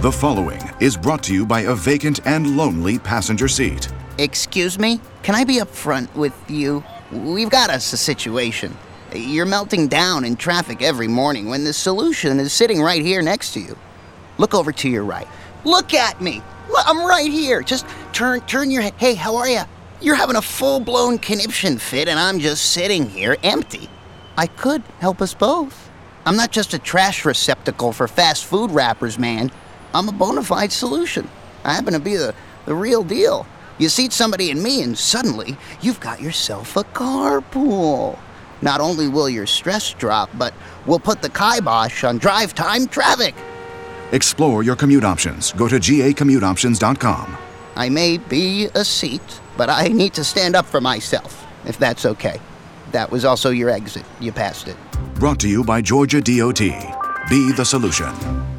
The following is brought to you by a vacant and lonely passenger seat. Excuse me? Can I be up front with you? We've got us a situation. You're melting down in traffic every morning when the solution is sitting right here next to you. Look over to your right. Look at me. Look, I'm right here. Just turn your head. Hey, how are you? You're having a full-blown conniption fit and I'm just sitting here empty. I could help us both. I'm not just a trash receptacle for fast food wrappers, man. I'm a bona fide solution. I happen to be the real deal. You seat somebody in me and suddenly you've got yourself a carpool. Not only will your stress drop, but we'll put the kibosh on drive time traffic. Explore your commute options. Go to gacommuteoptions.com. I may be a seat, but I need to stand up for myself, if that's okay. That was also your exit. You passed it. Brought to you by Georgia DOT. Be the solution.